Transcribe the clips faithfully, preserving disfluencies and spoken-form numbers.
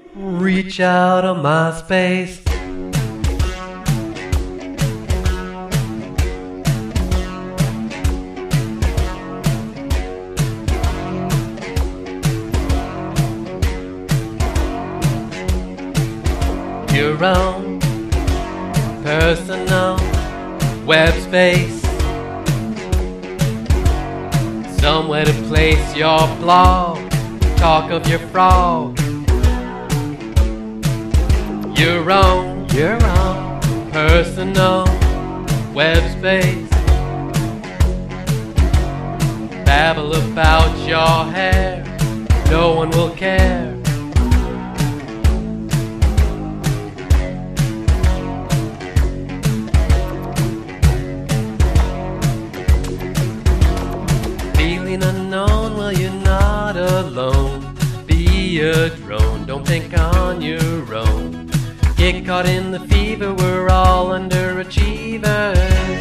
Reach out on MySpace. Your own personal web space, somewhere to place your blog, talk of your frog. Your own, your own personal web space, babble about your hair, no one will care. Feeling unknown, well you're not alone. Be a drone, don't think on your own. Get caught in the fever, we're all underachievers.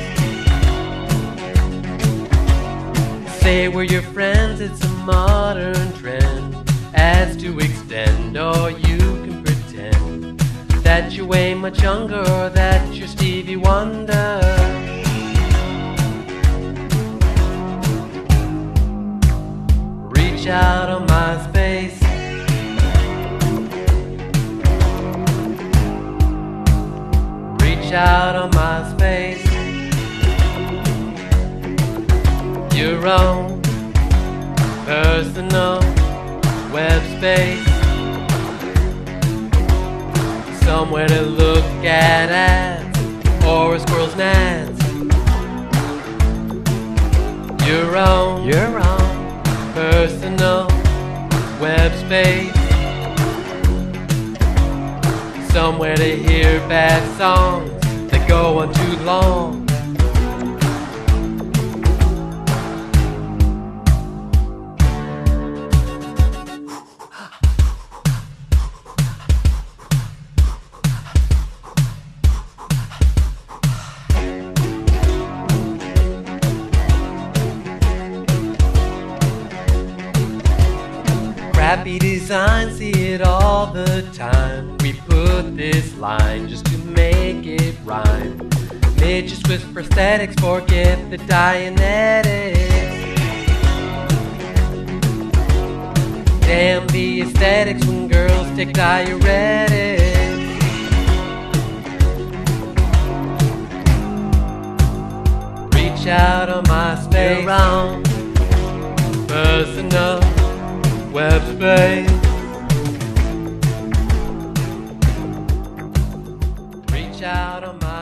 Say we're your friends, it's a modern trend. As to extend, or you can pretend that you're way much younger, or that you're Stevie Wonder. Reach out on MySpace. Reach out on MySpace. Your own personal web space, somewhere to look at ads or a squirrel's nads. Your own, your own personal web space, somewhere to hear bad songs that go on too long. Crappy design, see it all the time. We put this line just to make it rhyme. Midgets with prosthetics, forget the Dianetics. Damn the aesthetics when girls take diuretics. Reach out on MySpace. Your own personal web space. Reach out on my